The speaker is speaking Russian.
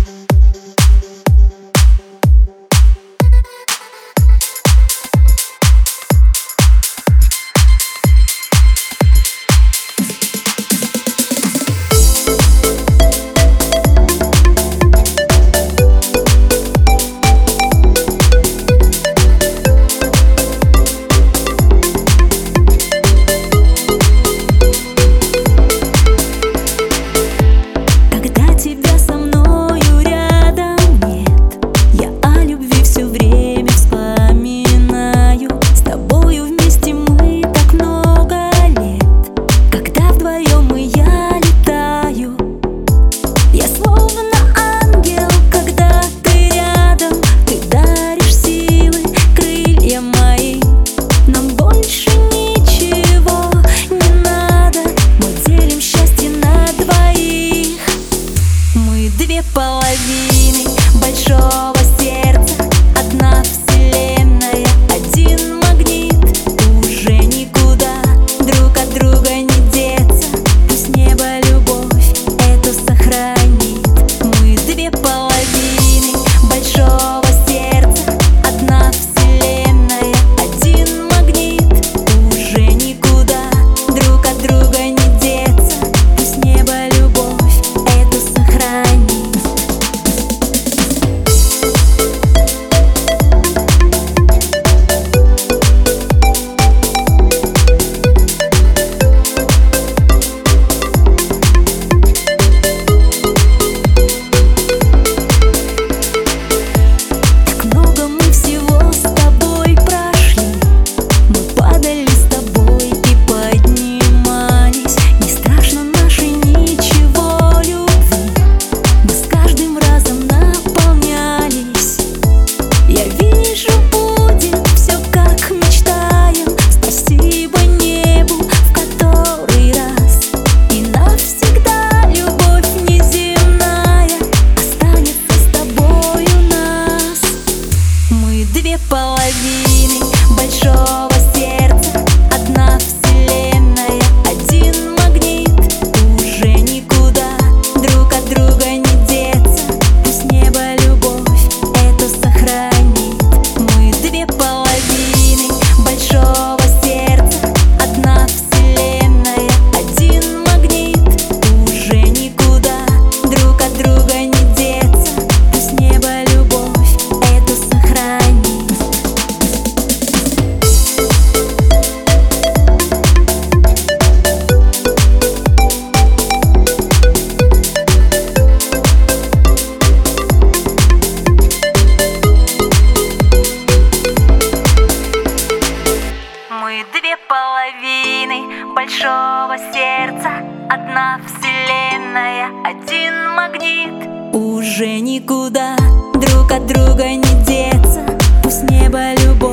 Половины большого сердца, одна вселенная, один магнит. Уже никуда друг от друга не деться. Пусть небо любовь эту сохранит. Мы две половины большого сердца, одна вселенная, один магнит. Уже никуда друг от друга не деться. Пусть небо любовь эту сохранит. Две половины большого сердца, одна вселенная, один магнит. Уже никуда друг от друга не деться. Пусть небо любовь эту сохранит. Мы две половины большого сердца, одна вселенная, один магнит. Уже никуда друг от друга не деться. Пусть небо любовь эту сохранит. Мы две половины большого сердца, одна вселенная, один магнит. Уже никуда друг от друга не деться. Пусть небо любовь